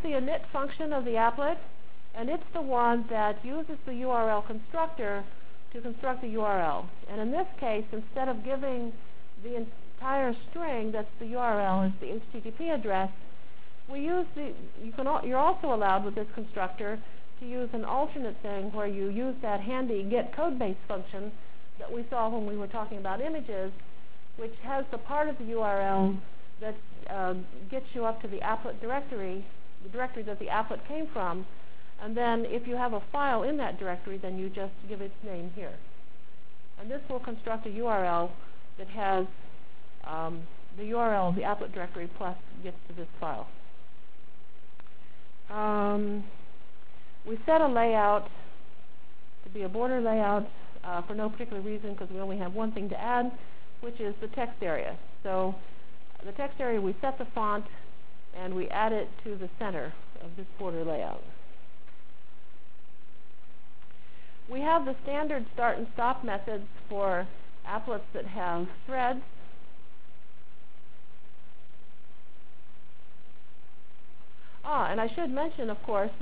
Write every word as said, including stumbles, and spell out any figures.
the init function of the applet, and it's the one that uses the U R L constructor to construct the U R L. And in this case, instead of giving the entire string that's the U R L as the H T T P address, we use the, you can al you're also allowed with this constructor to use an alternate thing where you use that handy get codebase function that we saw when we were talking about images, which has the part of the U R L that uh, gets you up to the applet directory, the directory that the applet came from, and then if you have a file in that directory, then you just give its name here. And this will construct a U R L that has um, the U R L of the applet directory plus gets to this file. Um, we set a layout to be a border layout uh, for no particular reason, because we only have one thing to add, which is the text area. So the text area, we set the font, and we add it to the center of this border layout. We have the standard start and stop methods for applets that have threads. Ah, and I should mention, of course,